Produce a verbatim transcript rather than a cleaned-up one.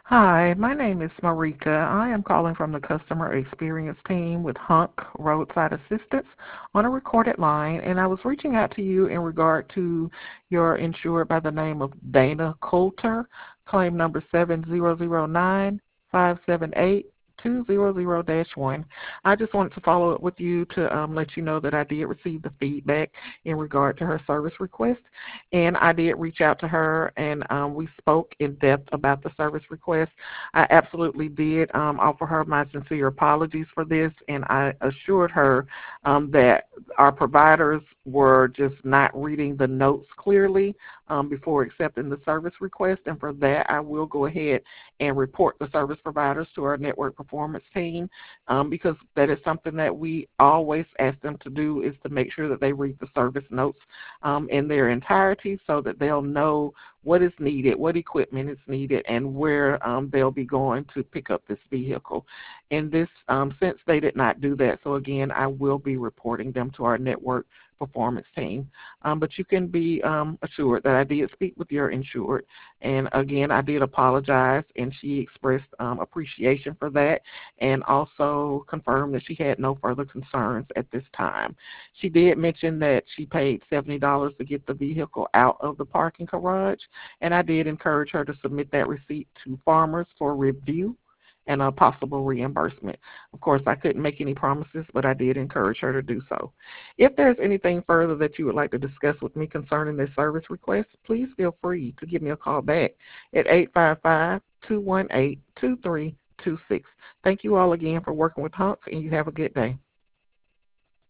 Hi, my name is Marika. I am calling from the customer experience team with Hunk Roadside Assistance on a recorded line, and I was reaching out to you in regard to your insured by the name of Dana Coulter, claim number seven zero zero nine five seven eight two zero zero dash one. I just wanted to follow up with you to um, let you know that I did receive the feedback in regard to her service request, and I did reach out to her, and um, we spoke in depth about the service request. I absolutely did um, offer her my sincere apologies for this, and I assured her um, that our providers were just not reading the notes clearly um, before accepting the service request, and for that I will go ahead and report the service providers to our network performance team um, because that is something that we always ask them to do, is to make sure that they read the service notes um, in their entirety so that they'll know what is needed, what equipment is needed, and where um, they'll be going to pick up this vehicle. In this um, since they did not do that, so again, I will be reporting them to our network performance team. Um, but you can be um, assured that I did speak with your insured, and again, I did apologize, and she expressed um, appreciation for that, and also confirmed that she had no further concerns at this time. She did mention that she paid seventy dollars to get the vehicle out of the parking garage, and I did encourage her to submit that receipt to Farmers for review and a possible reimbursement. Of course, I couldn't make any promises, but I did encourage her to do so. If there's anything further that you would like to discuss with me concerning this service request, please feel free to give me a call back at eight five five, two one eight, two three two six. Thank you all again for working with Hunk, and you have a good day.